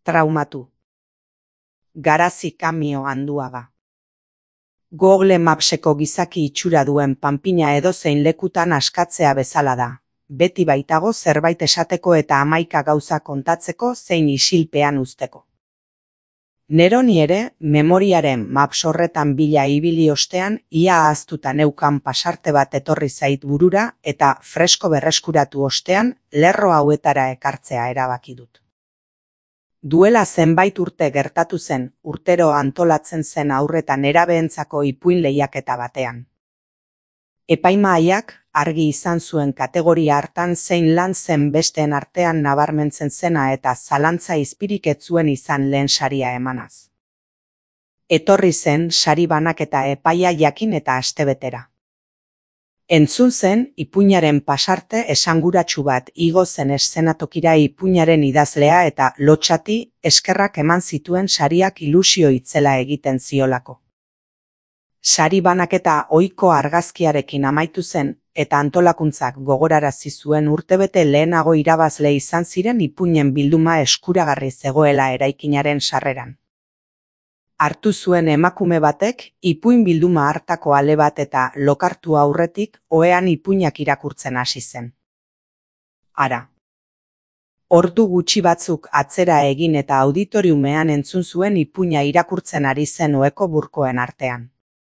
Traumatu. Garazi Kamio Anduaga. Google Mapseko gizaki itxura duen panpina edozein lekutan askatzea bezala da. Beti baitago zerbait esateko eta 11 gauza kontatzeko zein isilpean uzteko. Neroni ere, memoriaren Maps horretan bila ibili ostean, ia ahaztuta neukan pasarte bat etorri zait burura eta fresko berreskuratu ostean, lerro hauetara ekartzea erabaki dut. Duela zenbait urte gertatu zen, urtero antolatzen zen haur eta nerabeentzako ipuin lehiaketa batean. Epaimahaiak argi izan zuen kategoria hartan zein lan zen besteen artean nabarmentzen zena eta zalantza izpirik ez zuen izan lehen saria emanaz. Etorri zen sari banaketa epaia jakin eta astebetera. Entzun zen ipuinaren pasarte esanguratsu bat igo zen eszenatokira ipuinaren idazlea eta lotxati eskerrak eman zituen sariak ilusio itzela egiten ziolako. Sari banaketa ohiko argazkiarekin amaitu zen eta antolakuntzak gogorarazi zuen urtebete lehenago irabazle izan ziren ipuinen bilduma eskuragarri zegoela eraikinaren sarreran. Hartu zuen emakume batek ipuin bilduma hartako ale bat eta lokartu aurretik ohean ipuinak irakurtzen hasi zen. Ara. Ordu gutxi batzuk atzera egin eta auditoriumean entzun zuen ipuina irakurtzen ari zen oheko burkoen artean.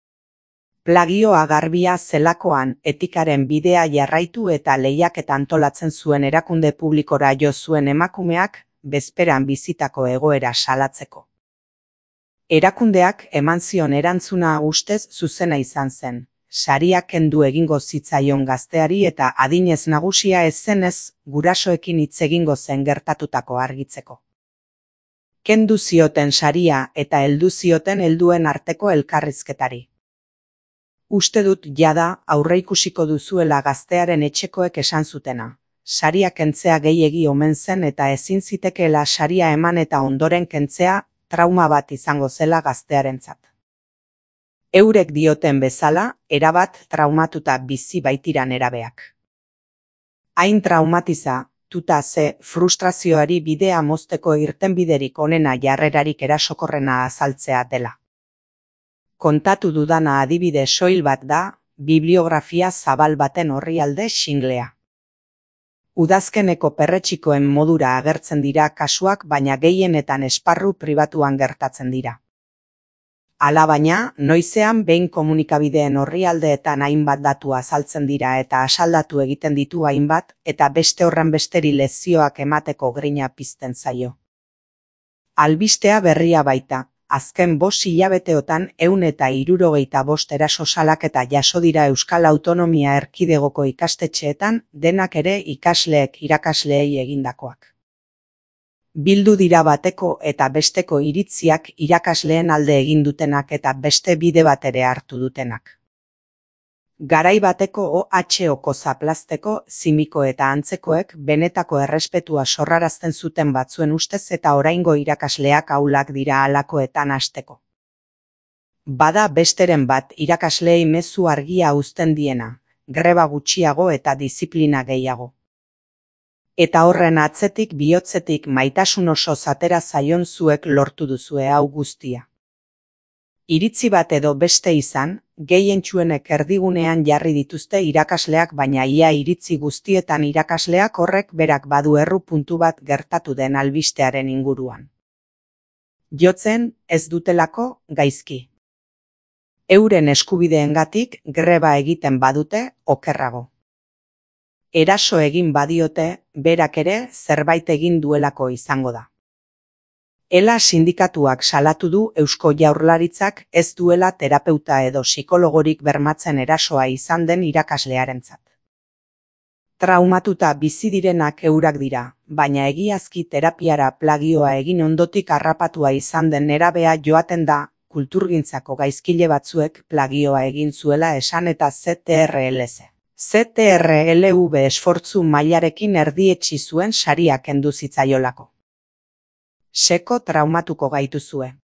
Plagioa garbia zelakoan etikaren bidea jarraitu eta lehiaketa antolatzen zuen erakunde publikora jo zuen emakumeak bezperan bizitako egoera salatzeko. Erakundeak eman zion erantzuna ustez zuzena izan zen. Saria kendu egingo zitzaion gazteari eta adinez nagusia ez zenez gurasoekin hitz egingo zen gertatutako argitzeko. Kendu zioten saria eta heldu zioten helduen arteko elkarrizketari. Uste dut jada aurreikusiko duzuela gaztearen etxekoek esan zutena. Saria kentzea gehiegi omen zen eta ezin zitekeela saria eman eta ondoren kentzea trauma bat izango zela gaztearentzat. Eurek dioten bezala, erabat traumatuta bizi baitira nerabeak. Hain traumatizatuta ze frustrazioari bidea mozteko irtenbiderik onena jarrerarik erasokorrena azaltzea dela. Kontatu dudana adibide soil bat da, bibliografia zabal baten orrialde xinglea. Udazkeneko perretxikoen modura agertzen dira kasuak baina gehienetan esparru pribatuan gertatzen dira. Alabaina, noizean behin komunikabideen orrialdeetan hainbat datu azaltzen dira eta asaldatu egiten ditu hainbat eta beste horren besteri lezioak emateko grina pizten zaio. Albistea berria baita. Azken 5 hilabeteotan 175 eraso salaketa jaso dira Euskal Autonomia Erkidegoko ikastetxeetan, denak ere ikasleek irakasleei egindakoak. Bildu dira bateko eta besteko iritziak irakasleen alde egin dutenak eta beste bide bat ere hartu dutenak. Garai bateko OH-oko zaplazteko, zimiko eta antzekoek benetako errespetua sorrarazten zuten batzuen ustez eta oraingo irakasleak ahulak dira halakoetan hasteko. Bada besteren bat irakasleei mezu argia uzten diena, greba gutxiago eta diziplina gehiago. Eta horren atzetik bihotzetik maitasun oso atera zaion zuek lortu duzue hau guztia. Iritzi bat edo beste izan, gehientsuenek erdigunean jarri dituzte irakasleak baina ia iritzi guztietan irakasleak horrek berak badu erru puntu bat gertatu den albistearen inguruan. Jotzen ez dutelako gaizki. Euren eskubideengatik greba egiten badute okerrago. Eraso egin badiote, berak ere zerbait egin duelako izango da. Ela sindikatuak salatu du Eusko Jaurlaritzak ez duela terapeuta edo psikologorik bermatzen erasoa izan den irakaslearentzat. Traumatuta bizi direnak eurak dira, baina egiazki terapiara plagioa egin ondotik harrapatua izan den nerabea joaten da, kulturgintzako gaizkile batzuek plagioa egin zuela esan eta CTRLZ. CTRLV esfortzu mailarekin erdietsi zuen saria kendu zitzaiolako. Seko traumatuko gaituzue.